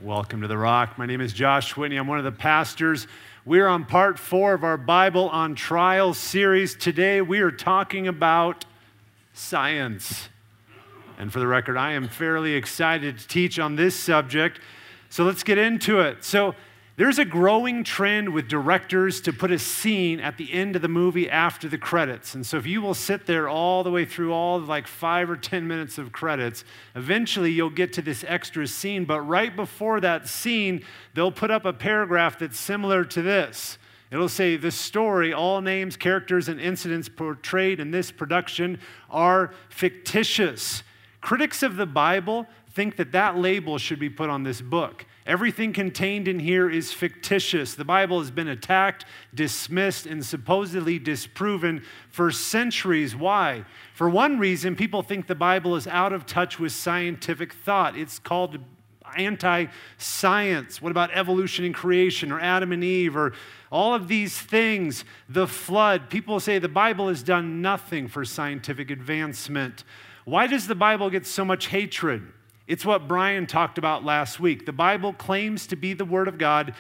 Welcome to The Rock. My name is Josh Whitney. I'm one of the pastors. We're on part 4 of our Bible on Trial series. Today we are talking about science. And for the record, I am fairly excited to teach on this subject. So let's get into it. So there's a growing trend with directors to put a scene at the end of the movie after the credits. And so if you will sit there all the way through all like 5 or 10 minutes of credits, eventually you'll get to this extra scene. But right before that scene, they'll put up a paragraph that's similar to this. It'll say, the story, all names, characters, and incidents portrayed in this production are fictitious. Critics of the Bible think that that label should be put on this book. Everything contained in here is fictitious. The Bible has been attacked, dismissed, and supposedly disproven for centuries. Why? For one reason, people think the Bible is out of touch with scientific thought. It's called anti-science. What about evolution and creation, or Adam and Eve, or all of these things, the flood? People say the Bible has done nothing for scientific advancement. Why does the Bible get so much hatred? It's what Brian talked about last week. The Bible claims to be the Word of God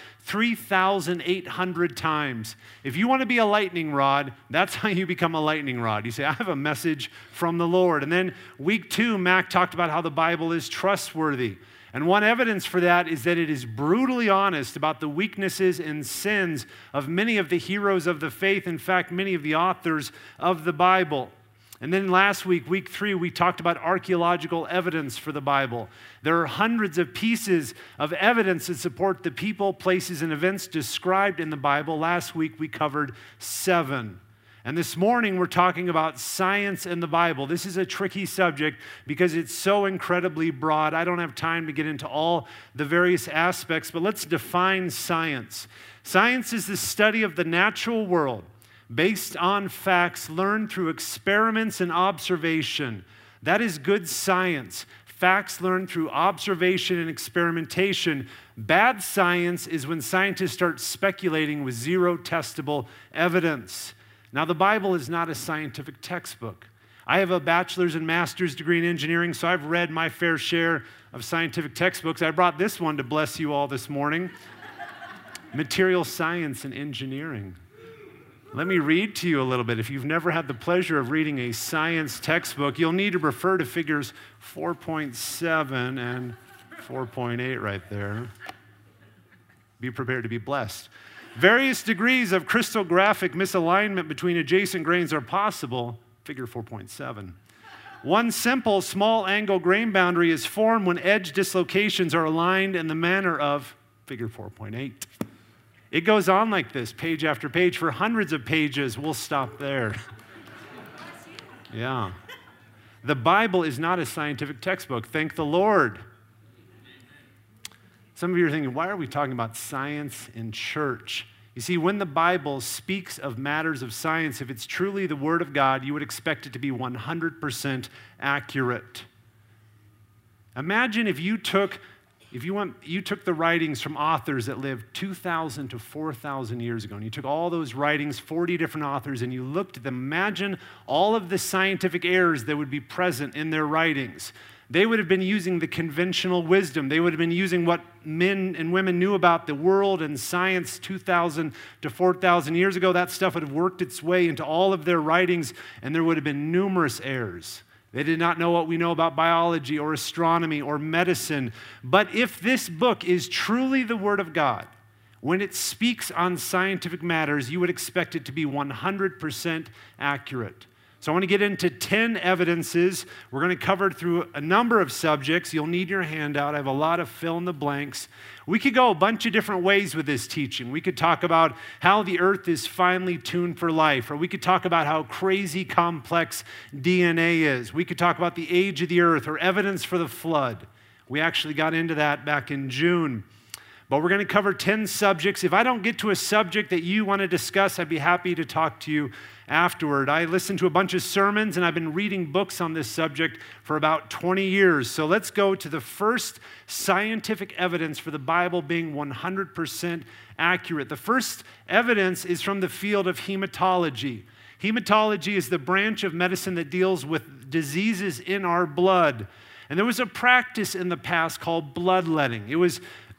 3,800 times. If you want to be a lightning rod, that's how you become a lightning rod. You say, I have a message from the Lord. And then week 2, Mac talked about how the Bible is trustworthy. And one evidence for that is that it is brutally honest about the weaknesses and sins of many of the heroes of the faith. In fact, many of the authors of the Bible. And then last week, week 3, we talked about archaeological evidence for the Bible. There are hundreds of pieces of evidence that support the people, places, and events described in the Bible. Last week, we covered 7. And this morning, we're talking about science and the Bible. This is a tricky subject because it's so incredibly broad. I don't have time to get into all the various aspects, but let's define science. Science is the study of the natural world based on facts learned through experiments and observation. That is good science. Facts learned through observation and experimentation. Bad science is when scientists start speculating with zero testable evidence. Now, the Bible is not a scientific textbook. I have a bachelor's and master's degree in engineering, so I've read my fair share of scientific textbooks. I brought this one to bless you all this morning. Material Science and Engineering. Let me read to you a little bit. If you've never had the pleasure of reading a science textbook, you'll need to refer to figures 4.7 and 4.8 right there. Be prepared to be blessed. Various degrees of crystallographic misalignment between adjacent grains are possible, figure 4.7. One simple small angle grain boundary is formed when edge dislocations are aligned in the manner of figure 4.8. It goes on like this, page after page, for hundreds of pages. We'll stop there. Yeah. The Bible is not a scientific textbook. Thank the Lord. Some of you are thinking, why are we talking about science in church? You see, when the Bible speaks of matters of science, if it's truly the Word of God, you would expect it to be 100% accurate. Imagine if you took the writings from authors that lived 2,000 to 4,000 years ago, and you took all those writings, 40 different authors, and you looked at them. Imagine all of the scientific errors that would be present in their writings. They would have been using the conventional wisdom. They would have been using what men and women knew about the world and science 2,000 to 4,000 years ago. That stuff would have worked its way into all of their writings, and there would have been numerous errors. They did not know what we know about biology or astronomy or medicine. But if this book is truly the Word of God, when it speaks on scientific matters, you would expect it to be 100% accurate. So I want to get into 10 evidences. We're going to cover through a number of subjects. You'll need your handout. I have a lot of fill in the blanks. We could go a bunch of different ways with this teaching. We could talk about how the earth is finely tuned for life, or we could talk about how crazy complex DNA is. We could talk about the age of the earth or evidence for the flood. We actually got into that back in June. But we're going to cover 10 subjects. If I don't get to a subject that you want to discuss, I'd be happy to talk to you afterward. I listened to a bunch of sermons, and I've been reading books on this subject for about 20 years. So let's go to the first scientific evidence for the Bible being 100% accurate. The first evidence is from the field of hematology. Hematology is the branch of medicine that deals with diseases in our blood. And there was a practice in the past called bloodletting. It was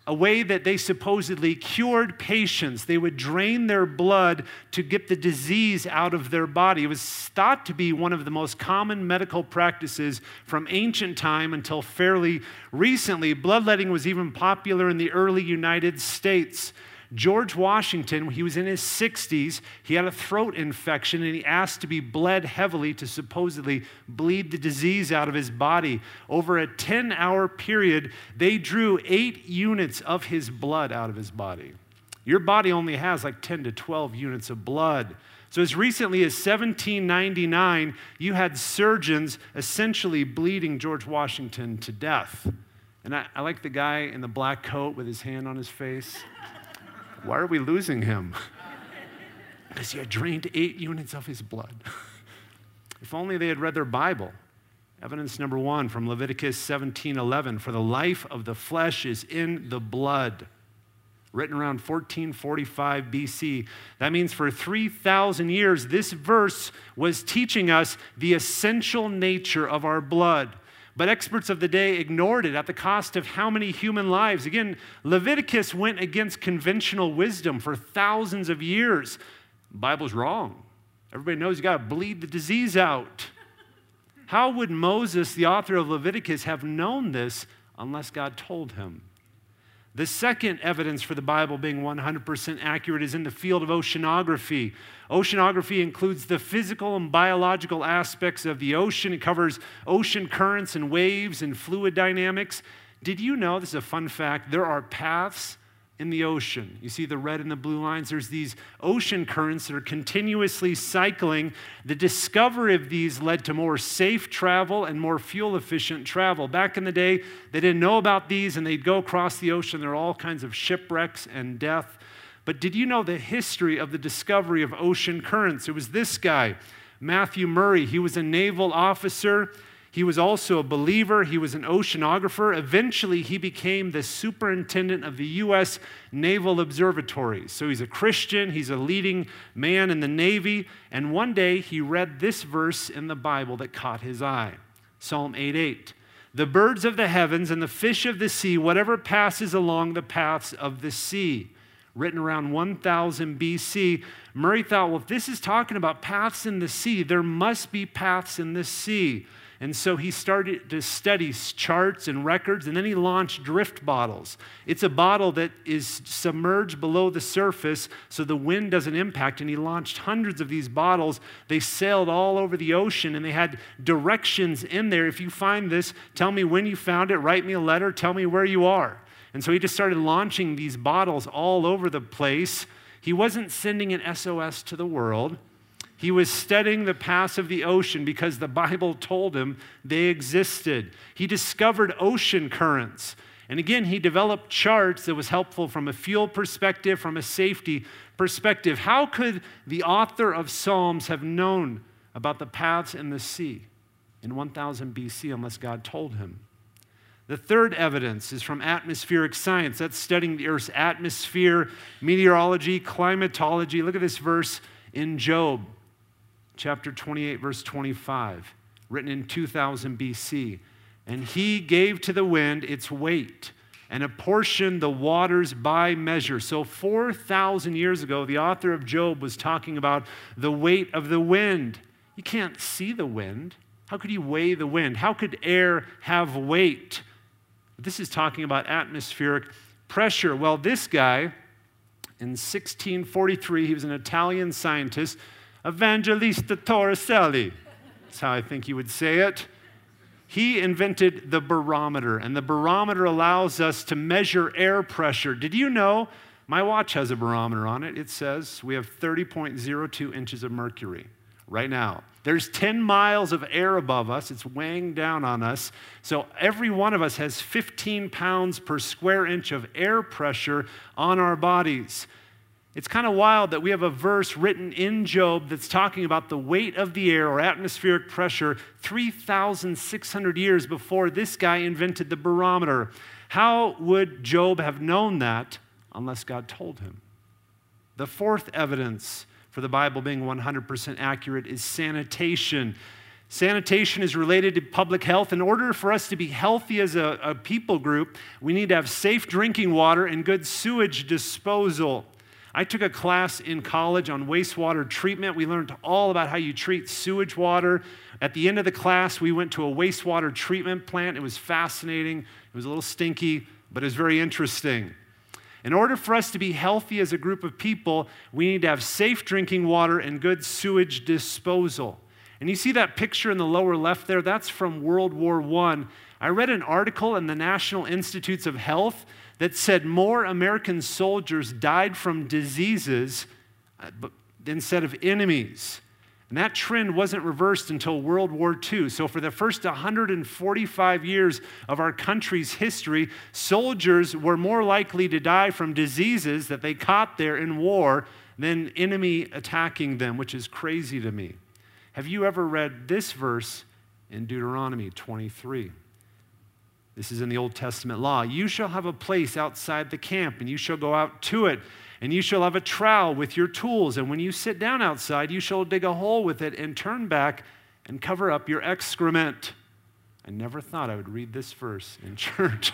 a way that they supposedly cured patients. They would drain their blood to get the disease out of their body. It was thought to be one of the most common medical practices from ancient time until fairly recently. Bloodletting was even popular in the early United States. George Washington, when he was in his 60s, he had a throat infection and he asked to be bled heavily to supposedly bleed the disease out of his body. Over a 10-hour period, they drew 8 units of his blood out of his body. Your body only has like 10 to 12 units of blood. So as recently as 1799, you had surgeons essentially bleeding George Washington to death. And I like the guy in the black coat with his hand on his face. Why are we losing him? Because he had drained 8 units of his blood. If only they had read their Bible. Evidence number 1 from Leviticus 17:11, for the life of the flesh is in the blood. Written around 1445 BC. That means for 3,000 years, this verse was teaching us the essential nature of our blood. But experts of the day ignored it at the cost of how many human lives? Again, Leviticus went against conventional wisdom for thousands of years. The Bible's wrong. Everybody knows you got to bleed the disease out. How would Moses, the author of Leviticus, have known this unless God told him? The second evidence for the Bible being 100% accurate is in the field of oceanography. Oceanography includes the physical and biological aspects of the ocean. It covers ocean currents and waves and fluid dynamics. Did you know, this is a fun fact, there are paths in the ocean. You see the red and the blue lines? There's these ocean currents that are continuously cycling. The discovery of these led to more safe travel and more fuel-efficient travel. Back in the day, they didn't know about these, and they'd go across the ocean. There are all kinds of shipwrecks and death. But did you know the history of the discovery of ocean currents? It was this guy, Matthew Murray. He was a naval officer. He was also a believer. He was an oceanographer. Eventually, he became the superintendent of the U.S. Naval Observatory. So he's a Christian. He's a leading man in the Navy. And one day, he read this verse in the Bible that caught his eye. Psalm 8:8. The birds of the heavens and the fish of the sea, whatever passes along the paths of the sea. Written around 1000 BC. Murray thought, well, if this is talking about paths in the sea, there must be paths in the sea. And so he started to study charts and records, and then he launched drift bottles. It's a bottle that is submerged below the surface so the wind doesn't impact, and he launched hundreds of these bottles. They sailed all over the ocean, and they had directions in there. If you find this, tell me when you found it, write me a letter, tell me where you are. And so he just started launching these bottles all over the place. He wasn't sending an SOS to the world. He was studying the paths of the ocean because the Bible told him they existed. He discovered ocean currents. And again, he developed charts that was helpful from a fuel perspective, from a safety perspective. How could the author of Psalms have known about the paths in the sea in 1000 BC unless God told him? The third evidence is from atmospheric science. That's studying the Earth's atmosphere, meteorology, climatology. Look at this verse in Job. Chapter 28, verse 25, written in 2000 BC. And he gave to the wind its weight and apportioned the waters by measure. So 4,000 years ago, the author of Job was talking about the weight of the wind. You can't see the wind. How could you weigh the wind? How could air have weight? This is talking about atmospheric pressure. Well, this guy, in 1643, he was an Italian scientist, Evangelista Torricelli. That's how I think you would say it. He invented the barometer, and the barometer allows us to measure air pressure. Did you know my watch has a barometer on it? It says we have 30.02 inches of mercury right now. There's 10 miles of air above us. It's weighing down on us. So every one of us has 15 pounds per square inch of air pressure on our bodies. It's kind of wild that we have a verse written in Job that's talking about the weight of the air or atmospheric pressure 3,600 years before this guy invented the barometer. How would Job have known that unless God told him? The fourth evidence for the Bible being 100% accurate is sanitation. Sanitation is related to public health. In order for us to be healthy as a people group, we need to have safe drinking water and good sewage disposal. I took a class in college on wastewater treatment. We learned all about how you treat sewage water. At the end of the class, we went to a wastewater treatment plant. It was fascinating. It was a little stinky, but it was very interesting. In order for us to be healthy as a group of people, we need to have safe drinking water and good sewage disposal. And you see that picture in the lower left there? That's from World War I. I read an article in the National Institutes of Health that said more American soldiers died from diseases instead of enemies. And that trend wasn't reversed until World War II. So for the first 145 years of our country's history, soldiers were more likely to die from diseases that they caught there in war than enemy attacking them, which is crazy to me. Have you ever read this verse in Deuteronomy 23? This is in the Old Testament law. You shall have a place outside the camp, and you shall go out to it, and you shall have a trowel with your tools, and when you sit down outside, you shall dig a hole with it and turn back and cover up your excrement. I never thought I would read this verse in church.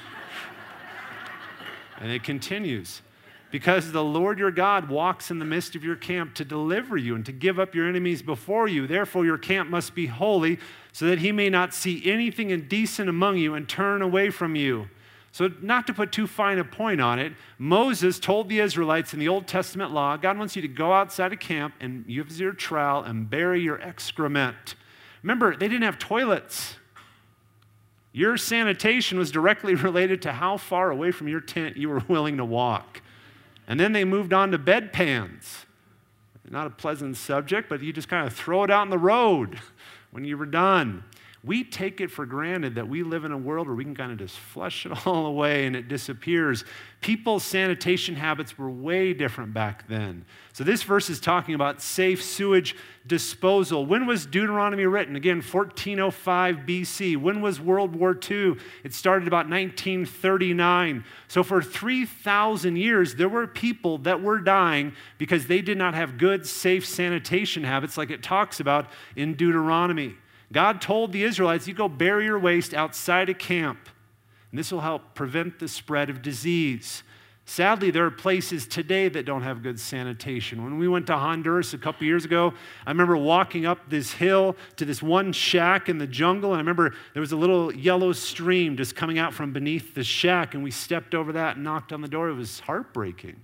And it continues. Because the Lord your God walks in the midst of your camp to deliver you and to give up your enemies before you. Therefore, your camp must be holy, so that he may not see anything indecent among you and turn away from you. So, not to put too fine a point on it, Moses told the Israelites in the Old Testament law, God wants you to go outside of camp and use your trowel and bury your excrement. Remember, they didn't have toilets. Your sanitation was directly related to how far away from your tent you were willing to walk. And then they moved on to bedpans. Not a pleasant subject, but you just kind of throw it out in the road when you were done. We take it for granted that we live in a world where we can kind of just flush it all away and it disappears. People's sanitation habits were way different back then. So this verse is talking about safe sewage disposal. When was Deuteronomy written? Again, 1405 BC. When was World War II? It started about 1939. So for 3,000 years, there were people that were dying because they did not have good, safe sanitation habits like it talks about in Deuteronomy. God told the Israelites, you go bury your waste outside of camp, and this will help prevent the spread of disease. Sadly, there are places today that don't have good sanitation. When we went to Honduras a couple years ago, I remember walking up this hill to this one shack in the jungle, and I remember there was a little yellow stream just coming out from beneath the shack, and we stepped over that and knocked on the door. It was heartbreaking.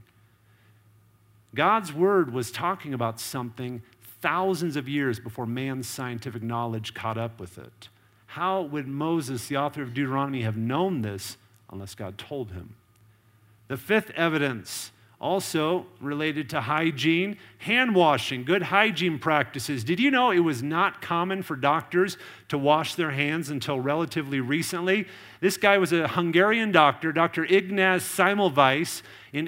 God's word was talking about something thousands of years before man's scientific knowledge caught up with it. How would Moses, the author of Deuteronomy, have known this unless God told him? The fifth evidence, also related to hygiene, hand washing, good hygiene practices. Did you know it was not common for doctors to wash their hands until relatively recently? This guy was a Hungarian doctor, Dr. Ignaz Semmelweis. In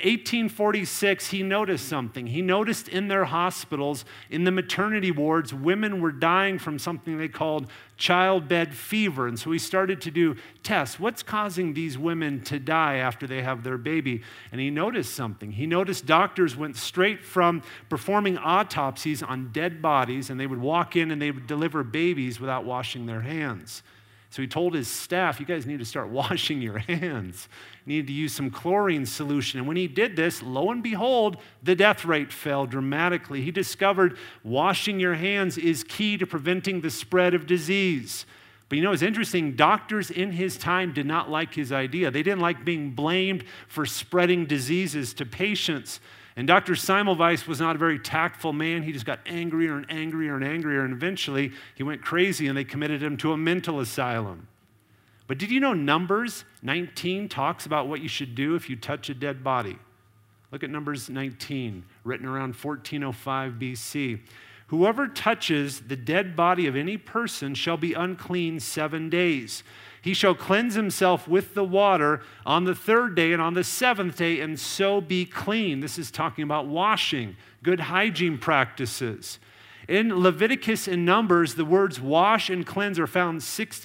1846, he noticed something. He noticed in their hospitals, in the maternity wards, women were dying from something they called childbed fever. And so he started to do tests. What's causing these women to die after they have their baby? And he noticed something. He noticed doctors went straight from performing autopsies on dead bodies, and they would walk in and they would deliver babies without washing their hands. So he told his staff, you guys need to start washing your hands. You need to use some chlorine solution. And when he did this, lo and behold, the death rate fell dramatically. He discovered washing your hands is key to preventing the spread of disease. But you know, it's interesting, doctors in his time did not like his idea. They didn't like being blamed for spreading diseases to patients. And Dr. Semmelweis was not a very tactful man. He just got angrier and angrier and angrier, and eventually he went crazy and they committed him to a mental asylum. But did you know Numbers 19 talks about what you should do if you touch a dead body? Look at Numbers 19, written around 1405 BC. Whoever touches the dead body of any person shall be unclean 7 days. He shall cleanse himself with the water on the third day and on the seventh day, and so be clean. This is talking about washing, good hygiene practices. In Leviticus and Numbers, the words wash and cleanse are found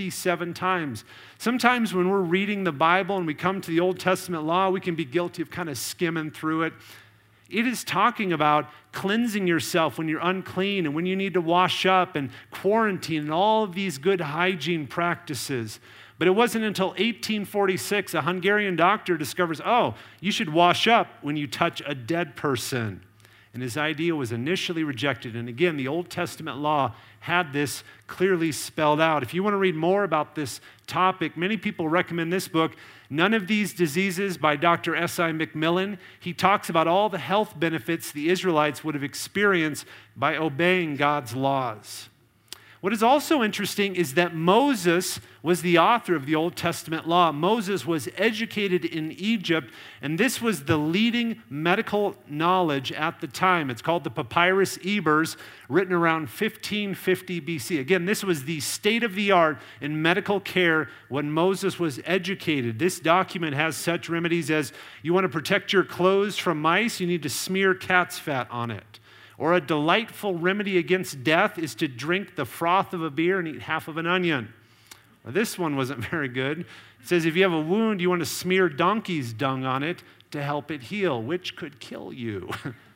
67 times. Sometimes when we're reading the Bible and we come to the Old Testament law, we can be guilty of kind of skimming through it. It is talking about cleansing yourself when you're unclean and when you need to wash up and quarantine and all of these good hygiene practices. But it wasn't until 1846 a Hungarian doctor discovers, oh, you should wash up when you touch a dead person. And his idea was initially rejected. And again, the Old Testament law had this clearly spelled out. If you want to read more about this topic, many people recommend this book, None of These Diseases by Dr. S.I. McMillan. He talks about all the health benefits the Israelites would have experienced by obeying God's laws. What is also interesting is that Moses was the author of the Old Testament law. Moses was educated in Egypt, and this was the leading medical knowledge at the time. It's called the Papyrus Ebers, written around 1550 BC. Again, this was the state of the art in medical care when Moses was educated. This document has such remedies as you want to protect your clothes from mice, you need to smear cat's fat on it. Or a delightful remedy against death is to drink the froth of a beer and eat half of an onion. Well, this one wasn't very good. It says if you have a wound, you want to smear donkey's dung on it to help it heal, which could kill you.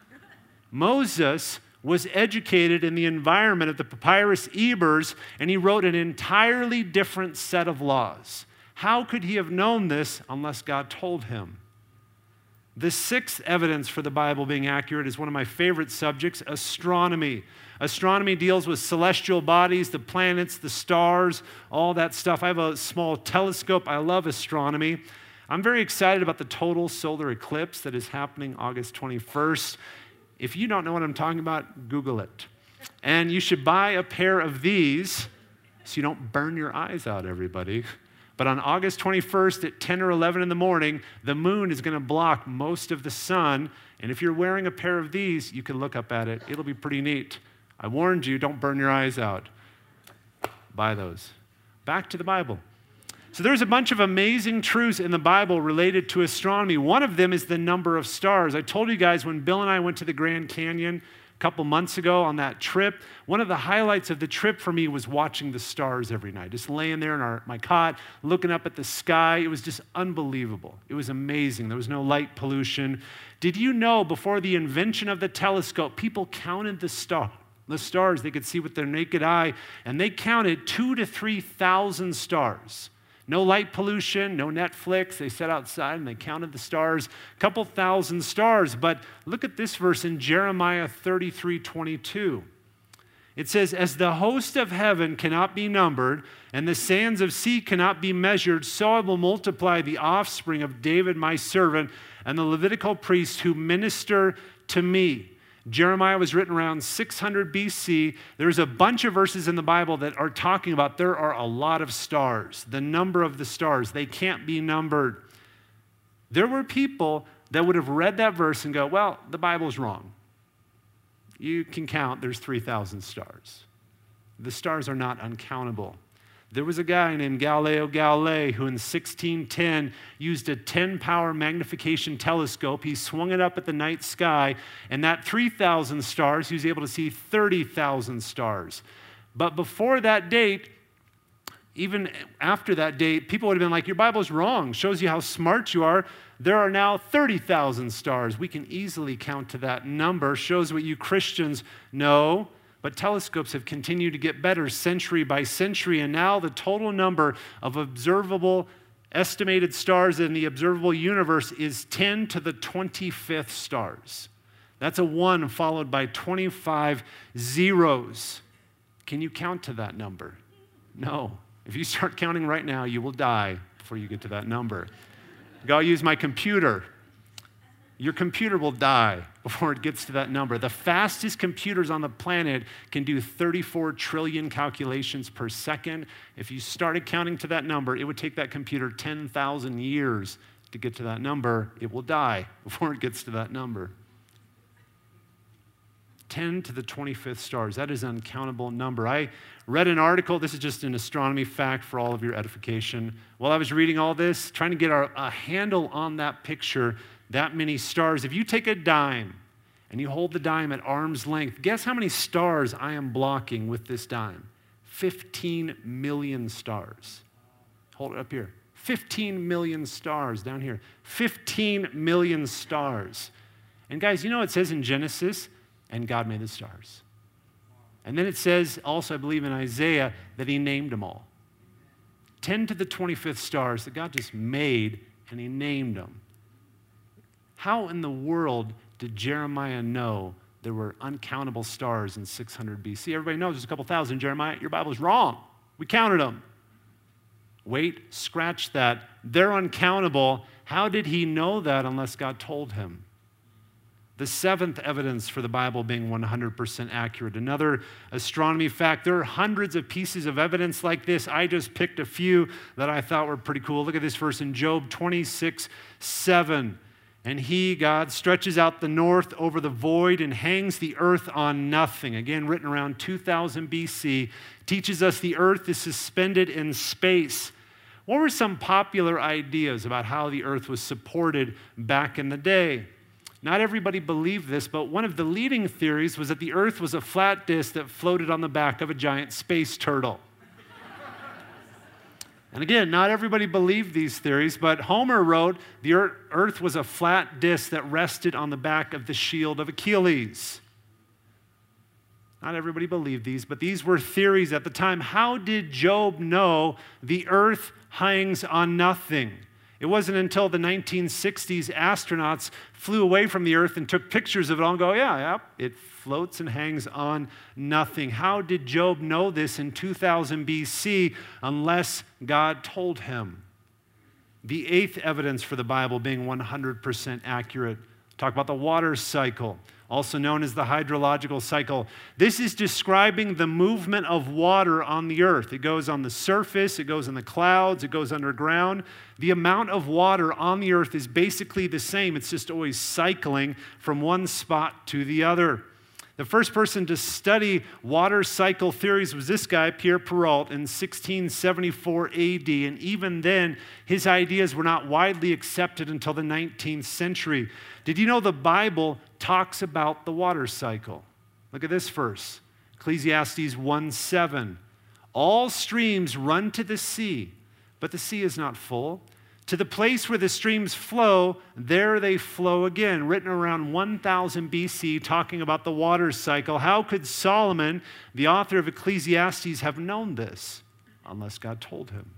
Moses was educated in the environment of the Papyrus Ebers, and he wrote an entirely different set of laws. How could he have known this unless God told him? The sixth evidence for the Bible being accurate is one of my favorite subjects, astronomy. Astronomy deals with celestial bodies, the planets, the stars, all that stuff. I have a small telescope. I love astronomy. I'm very excited about the total solar eclipse that is happening August 21st. If you don't know what I'm talking about, Google it. And you should buy a pair of these so you don't burn your eyes out, everybody. But on August 21st at 10 or 11 in the morning, the moon is going to block most of the sun. And if you're wearing a pair of these, you can look up at it. It'll be pretty neat. I warned you, don't burn your eyes out. Buy those. Back to the Bible. So there's a bunch of amazing truths in the Bible related to astronomy. One of them is the number of stars. I told you guys when Bill and I went to the Grand Canyon a couple months ago on that trip, one of the highlights of the trip for me was watching the stars every night, just laying there in my cot, looking up at the sky. It was just unbelievable. It was amazing. There was no light pollution. Did you know before the invention of the telescope, people counted the stars they could see with their naked eye, and they counted 2,000 to 3,000 stars. No light pollution, no Netflix. They sat outside and they counted the stars, a couple thousand stars. But look at this verse in Jeremiah 33:22. It says, as the host of heaven cannot be numbered, and the sands of sea cannot be measured, so I will multiply the offspring of David my servant and the Levitical priests who minister to me. Jeremiah was written around 600 BC. There's a bunch of verses in the Bible that are talking about there are a lot of stars, the number of the stars. They can't be numbered. There were people that would have read that verse and go, well, the Bible's wrong. You can count, there's 3,000 stars. The stars are not uncountable. There was a guy named Galileo Galilei who in 1610 used a 10-power magnification telescope. He swung it up at the night sky, and that 3,000 stars, he was able to see 30,000 stars. But before that date, even after that date, people would have been like, your Bible's wrong. Shows you how smart you are. There are now 30,000 stars. We can easily count to that number. Shows what you Christians know. But telescopes have continued to get better century by century, and now the total number of observable estimated stars in the observable universe is 10 to the 25th stars. That's a 1 followed by 25 zeros. Can you count to that number? No. If you start counting right now, you will die before you get to that number. I'll use my computer. Your computer will die before it gets to that number. The fastest computers on the planet can do 34 trillion calculations per second. If you started counting to that number, it would take that computer 10,000 years to get to that number. It will die before it gets to that number. 10 to the 25th stars. That is an uncountable number. I read an article. This is just an astronomy fact for all of your edification. While I was reading all this, trying to get a handle on that picture, that many stars. If you take a dime and you hold the dime at arm's length, guess how many stars I am blocking with this dime? 15 million stars. Hold it up here. 15 million stars down here. 15 million stars. And guys, you know it says in Genesis, and God made the stars. And then it says also, I believe in Isaiah, that he named them all. 10 to the 25th stars that God just made, and he named them. How in the world did Jeremiah know there were uncountable stars in 600 BC? Everybody knows there's a couple thousand. Jeremiah, your Bible's wrong. We counted them. Wait, scratch that. They're uncountable. How did he know that unless God told him? The seventh evidence for the Bible being 100% accurate. Another astronomy fact, there are hundreds of pieces of evidence like this. I just picked a few that I thought were pretty cool. Look at this verse in Job 26:7. And he, God, stretches out the north over the void and hangs the earth on nothing. Again, written around 2000 BC, teaches us the earth is suspended in space. What were some popular ideas about how the earth was supported back in the day? Not everybody believed this, but one of the leading theories was that the earth was a flat disk that floated on the back of a giant space turtle. And again, not everybody believed these theories, but Homer wrote the earth was a flat disk that rested on the back of the shield of Achilles. Not everybody believed these, but these were theories at the time. How did Job know the earth hangs on nothing? It wasn't until the 1960s astronauts flew away from the earth and took pictures of it all and go, yeah, it floats and hangs on nothing. How did Job know this in 2000 BC unless God told him? The eighth evidence for the Bible being 100% accurate. Talk about the water cycle, also known as the hydrological cycle. This is describing the movement of water on the earth. It goes on the surface, it goes in the clouds, it goes underground. The amount of water on the earth is basically the same. It's just always cycling from one spot to the other. The first person to study water cycle theories was this guy, Pierre Perrault, in 1674 AD. And even then, his ideas were not widely accepted until the 19th century. Did you know the Bible talks about the water cycle? Look at this verse, Ecclesiastes 1:7. All streams run to the sea, but the sea is not full. To the place where the streams flow, there they flow again. Written around 1000 BC, talking about the water cycle. How could Solomon, the author of Ecclesiastes, have known this unless God told him?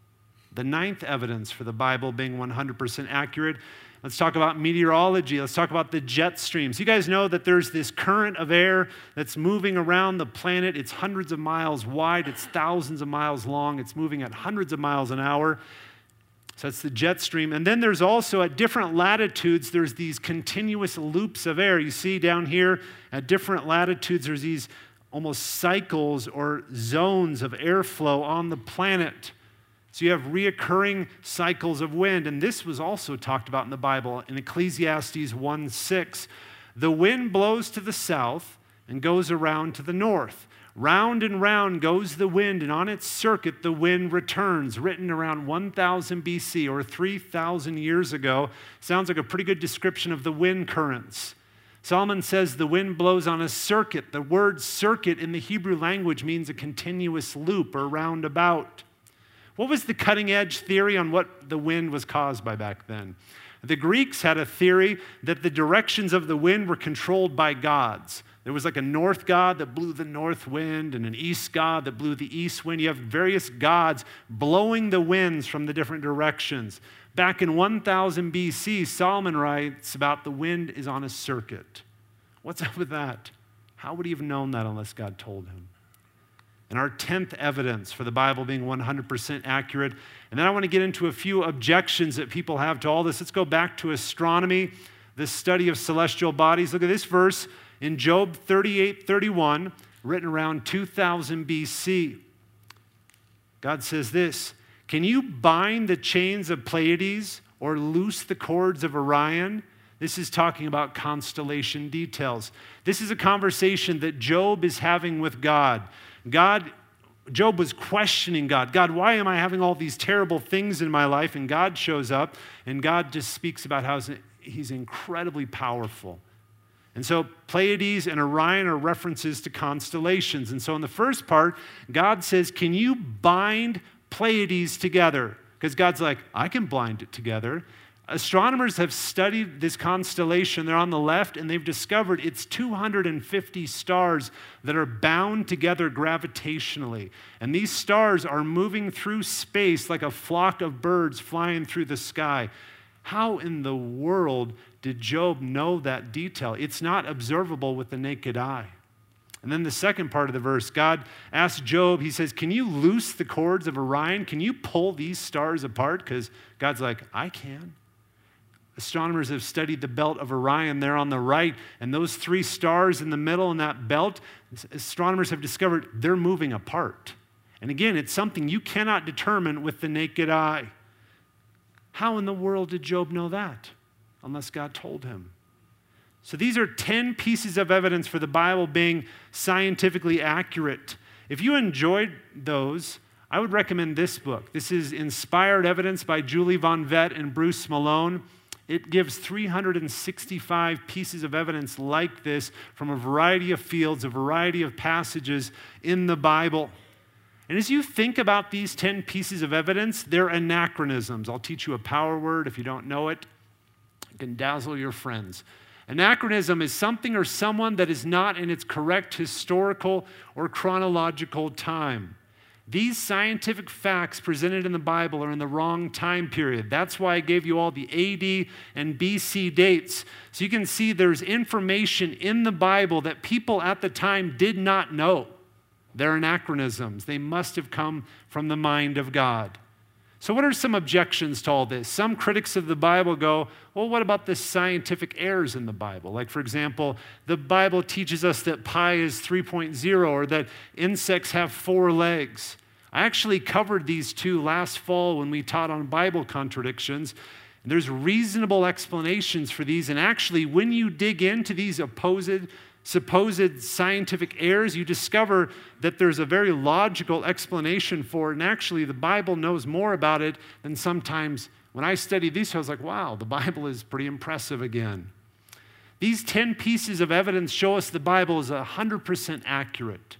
The ninth evidence for the Bible being 100% accurate. Let's talk about meteorology. Let's talk about the jet streams. You guys know that there's this current of air that's moving around the planet. It's hundreds of miles wide. It's thousands of miles long. It's moving at hundreds of miles an hour. So that's the jet stream. And then there's also, at different latitudes, there's these continuous loops of air. You see down here, at different latitudes, there's these almost cycles or zones of airflow on the planet. So you have reoccurring cycles of wind. And this was also talked about in the Bible in Ecclesiastes 1:6. The wind blows to the south and goes around to the north. Round and round goes the wind, and on its circuit the wind returns. Written around 1000 BC or 3,000 years ago. Sounds like a pretty good description of the wind currents. Solomon says the wind blows on a circuit. The word circuit in the Hebrew language means a continuous loop or roundabout. What was the cutting edge theory on what the wind was caused by back then? The Greeks had a theory that the directions of the wind were controlled by gods. There was like a north god that blew the north wind and an east god that blew the east wind. You have various gods blowing the winds from the different directions. Back in 1000 BC, Solomon writes about the wind is on a circuit. What's up with that? How would he have known that unless God told him? And our 10th evidence for the Bible being 100% accurate. And then I want to get into a few objections that people have to all this. Let's go back to astronomy, the study of celestial bodies. Look at this verse in Job 38:31, written around 2000 BC. God says this, "Can you bind the chains of Pleiades or loose the cords of Orion?" This is talking about constellation details. This is a conversation that Job is having with God. Job was questioning God. God, why am I having all these terrible things in my life? And God shows up, and God just speaks about how he's incredibly powerful. And so Pleiades and Orion are references to constellations. And so in the first part, God says, can you bind Pleiades together? Because God's like, I can bind it together. Astronomers have studied this constellation. They're on the left, and they've discovered it's 250 stars that are bound together gravitationally. And these stars are moving through space like a flock of birds flying through the sky. How in the world did Job know that detail? It's not observable with the naked eye. And then the second part of the verse, God asks Job, he says, can you loose the cords of Orion? Can you pull these stars apart? Because God's like, I can. Astronomers have studied the belt of Orion there on the right, and those 3 stars in the middle in that belt, astronomers have discovered they're moving apart. And again, it's something you cannot determine with the naked eye. How in the world did Job know that? Unless God told him. So these are 10 pieces of evidence for the Bible being scientifically accurate. If you enjoyed those, I would recommend this book. This is Inspired Evidence by Julie Von Vett and Bruce Malone. It gives 365 pieces of evidence like this from a variety of fields, a variety of passages in the Bible. And as you think about these 10 pieces of evidence, they're anachronisms. I'll teach you a power word if you don't know it. It can dazzle your friends. Anachronism is something or someone that is not in its correct historical or chronological time. These scientific facts presented in the Bible are in the wrong time period. That's why I gave you all the AD and BC dates. So you can see there's information in the Bible that people at the time did not know. They're anachronisms. They must have come from the mind of God. So what are some objections to all this? Some critics of the Bible go, well, what about the scientific errors in the Bible? Like, for example, the Bible teaches us that pi is 3.0 or that insects have 4 legs. I actually covered these 2 last fall when we taught on Bible contradictions. There's reasonable explanations for these, and actually, when you dig into these supposed scientific errors, you discover that there's a very logical explanation for it, and actually, the Bible knows more about it than sometimes when I studied these, I was like, wow, the Bible is pretty impressive again. These 10 pieces of evidence show us the Bible is 100% accurate.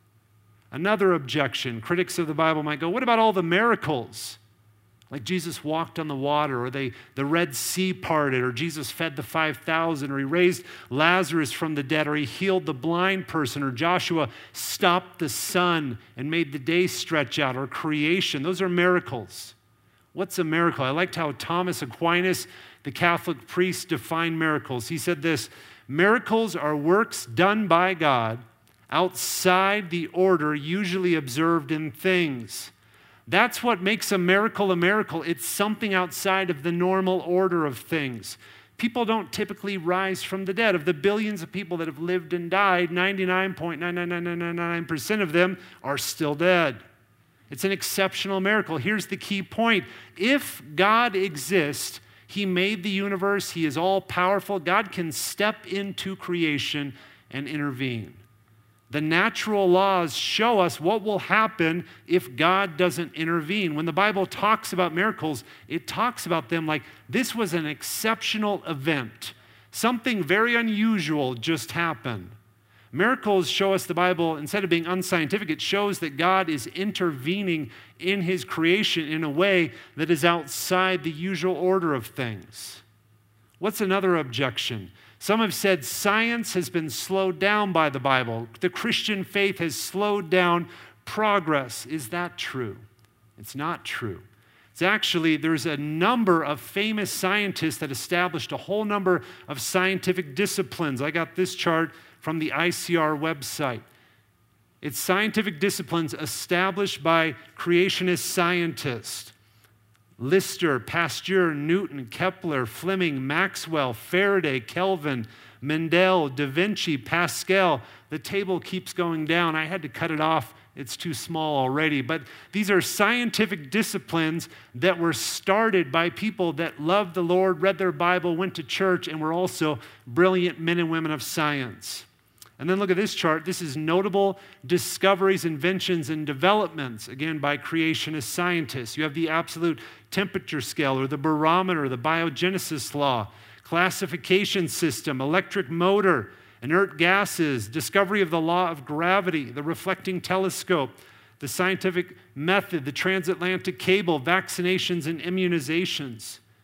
Another objection, critics of the Bible might go, what about all the miracles? Like Jesus walked on the water, or the Red Sea parted, or Jesus fed the 5,000, or he raised Lazarus from the dead, or he healed the blind person, or Joshua stopped the sun and made the day stretch out, or creation. Those are miracles. What's a miracle? I liked how Thomas Aquinas, the Catholic priest, defined miracles. He said this, miracles are works done by God outside the order usually observed in things. That's what makes a miracle a miracle. It's something outside of the normal order of things. People don't typically rise from the dead. Of the billions of people that have lived and died, 99.99999% of them are still dead. It's an exceptional miracle. Here's the key point. If God exists, he made the universe, he is all powerful. God can step into creation and intervene. The natural laws show us what will happen if God doesn't intervene. When the Bible talks about miracles, it talks about them like this was an exceptional event. Something very unusual just happened. Miracles show us the Bible, instead of being unscientific, it shows that God is intervening in his creation in a way that is outside the usual order of things. What's another objection? Some have said science has been slowed down by the Bible. The Christian faith has slowed down progress. Is that true? It's not true. It's actually, there's a number of famous scientists that established a whole number of scientific disciplines. I got this chart from the ICR website. It's scientific disciplines established by creationist scientists. Lister, Pasteur, Newton, Kepler, Fleming, Maxwell, Faraday, Kelvin, Mendel, Da Vinci, Pascal. The table keeps going down. I had to cut it off. It's too small already. But these are scientific disciplines that were started by people that loved the Lord, read their Bible, went to church, and were also brilliant men and women of science. And then look at this chart. This is notable discoveries, inventions, and developments, again, by creationist scientists. You have the absolute temperature scale, or the barometer, the biogenesis law, classification system, electric motor, inert gases, discovery of the law of gravity, the reflecting telescope, the scientific method, the transatlantic cable, vaccinations and immunizations.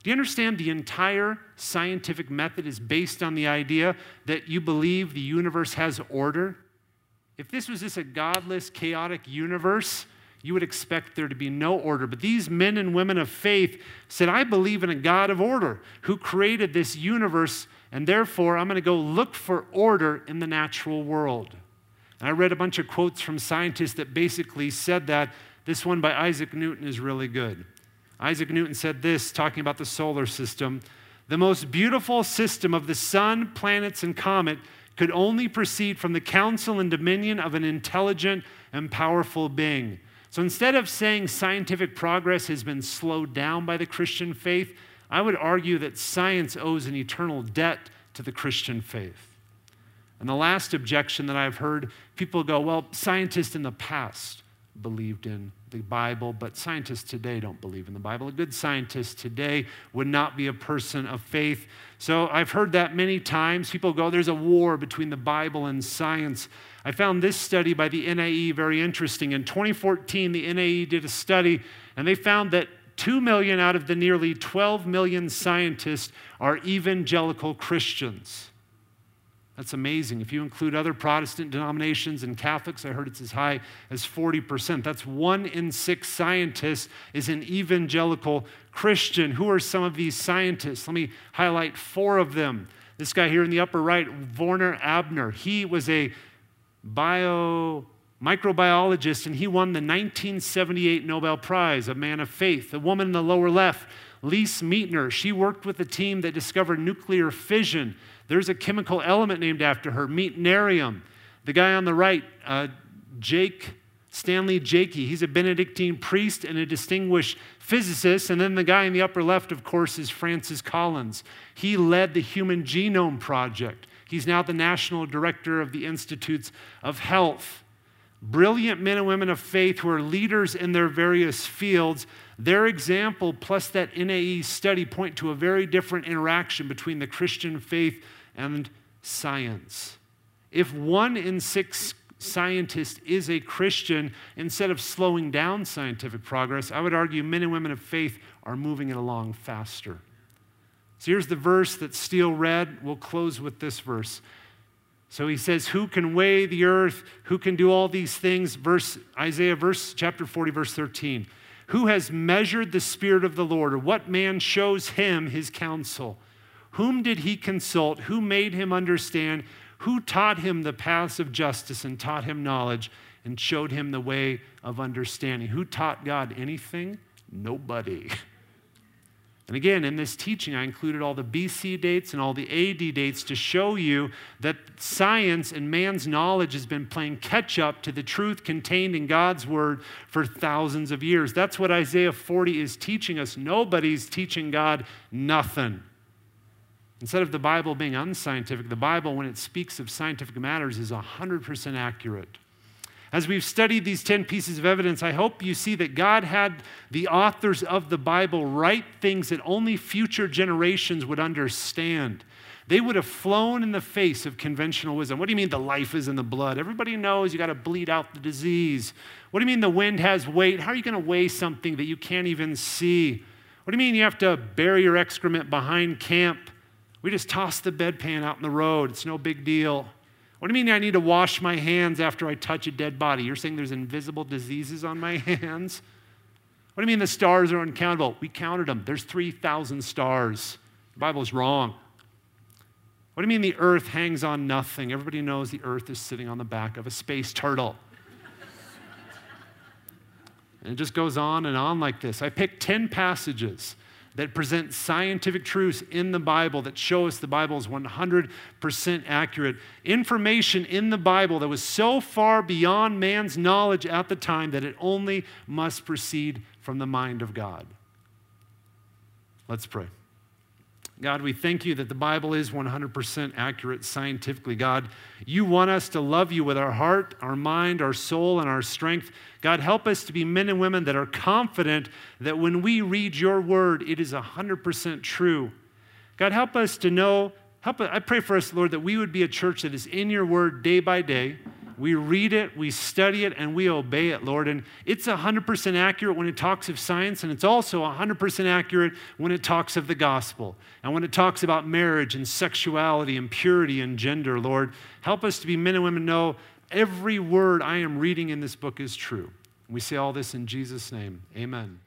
Do you understand the entire scientific method is based on the idea that you believe the universe has order? If this was just a godless, chaotic universe, you would expect there to be no order. But these men and women of faith said, I believe in a God of order who created this universe, and therefore I'm going to go look for order in the natural world. And I read a bunch of quotes from scientists that basically said that. This one by Isaac Newton is really good. Isaac Newton said this, talking about the solar system: the most beautiful system of the sun, planets, and comet could only proceed from the counsel and dominion of an intelligent and powerful being. So instead of saying scientific progress has been slowed down by the Christian faith, I would argue that science owes an eternal debt to the Christian faith. And the last objection that I've heard, people go, well, scientists in the past believed in the Bible, but scientists today don't believe in the Bible. A good scientist today would not be a person of faith. So I've heard that many times. People go, there's a war between the Bible and science. I found this study by the NAE very interesting. In 2014, the NAE did a study, and they found that 2 million out of the nearly 12 million scientists are evangelical Christians. That's amazing. If you include other Protestant denominations and Catholics, I heard it's as high as 40%. That's 1 in 6 scientists is an evangelical Christian. Who are some of these scientists? Let me highlight 4 of them. This guy here in the upper right, Werner Abner. He was a microbiologist, and he won the 1978 Nobel Prize, a man of faith. The woman in the lower left, Lise Meitner, she worked with a team that discovered nuclear fission. There's a chemical element named after her, meitnerium. The guy on the right, Stanley Jakey, he's a Benedictine priest and a distinguished physicist. And then the guy in the upper left, of course, is Francis Collins. He led the Human Genome Project. He's now the national director of the Institutes of Health. Brilliant men and women of faith who are leaders in their various fields. Their example plus that NAE study point to a very different interaction between the Christian faith and science. If 1 in 6 scientists is a Christian, instead of slowing down scientific progress, I would argue men and women of faith are moving it along faster. So here's the verse that Steele read. We'll close with this verse. So he says, who can weigh the earth? Who can do all these things? Isaiah chapter 40, verse 13. Who has measured the Spirit of the Lord? Or what man shows him his counsel? Whom did he consult? Who made him understand? Who taught him the paths of justice and taught him knowledge and showed him the way of understanding? Who taught God anything? Nobody. And again, in this teaching, I included all the BC dates and all the AD dates to show you that science and man's knowledge has been playing catch up to the truth contained in God's word for thousands of years. That's what Isaiah 40 is teaching us. Nobody's teaching God nothing. Instead of the Bible being unscientific, the Bible, when it speaks of scientific matters, is 100% accurate. As we've studied these 10 pieces of evidence, I hope you see that God had the authors of the Bible write things that only future generations would understand. They would have flown in the face of conventional wisdom. What do you mean the life is in the blood? Everybody knows you got to bleed out the disease. What do you mean the wind has weight? How are you going to weigh something that you can't even see? What do you mean you have to bury your excrement behind camp? We just toss the bedpan out in the road. It's no big deal. What do you mean I need to wash my hands after I touch a dead body? You're saying there's invisible diseases on my hands? What do you mean the stars are uncountable? We counted them. There's 3,000 stars. The Bible's wrong. What do you mean the earth hangs on nothing? Everybody knows the earth is sitting on the back of a space turtle. And it just goes on and on like this. I picked 10 passages that present scientific truths in the Bible that show us the Bible is 100% accurate. Information in the Bible that was so far beyond man's knowledge at the time that it only must proceed from the mind of God. Let's pray. God, we thank you that the Bible is 100% accurate scientifically. God, you want us to love you with our heart, our mind, our soul, and our strength. God, help us to be men and women that are confident that when we read your word, it is 100% true. God, help us to know, I pray for us, Lord, that we would be a church that is in your word day by day, We read it, we study it, and we obey it, Lord. And it's 100% accurate when it talks of science, and it's also 100% accurate when it talks of the gospel and when it talks about marriage and sexuality and purity and gender, Lord. Help us to be men and women who know every word I am reading in this book is true. We say all this in Jesus' name. Amen.